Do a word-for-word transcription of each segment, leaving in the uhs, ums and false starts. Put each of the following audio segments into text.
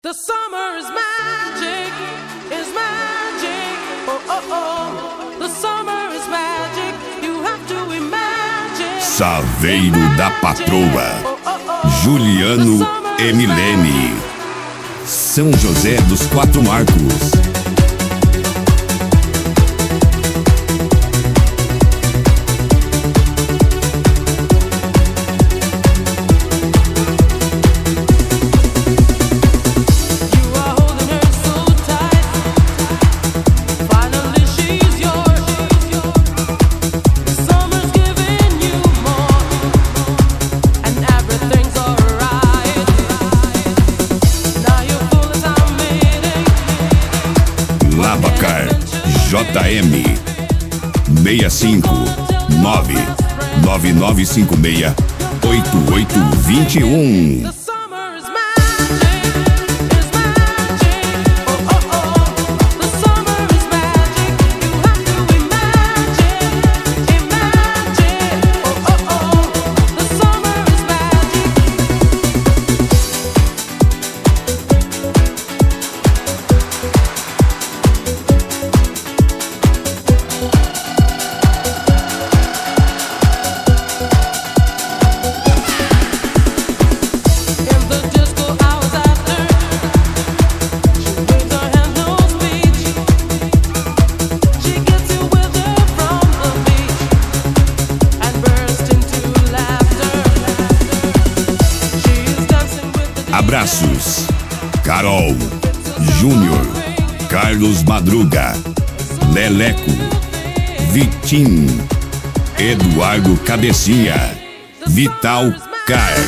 The summer is magic, is magic, oh oh oh. The summer is magic, you have to imagine. Saveiro da Patroa, Juliano e Milene, São José dos Quatro Marcos. J M seis cinco nove nove nove cinco seis oito oito dois um. Abraços, Carol, Júnior, Carlos Madruga, Leleco, Vitim, Eduardo Cabecinha, Vital Car.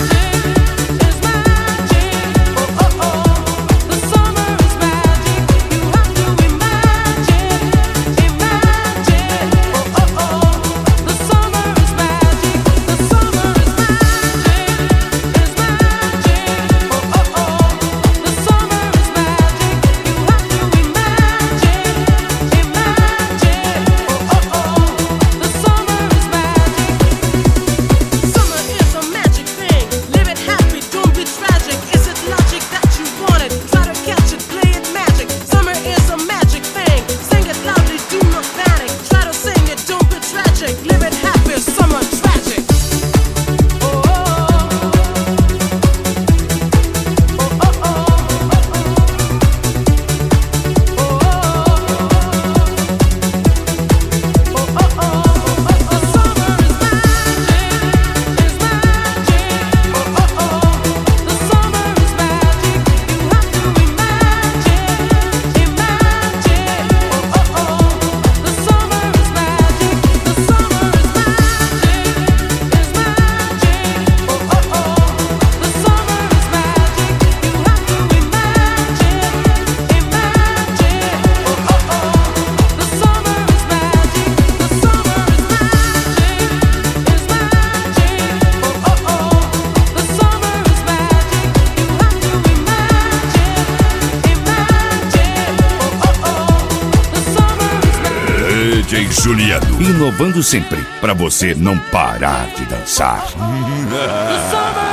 D J Juliano, inovando sempre, pra você não parar de dançar.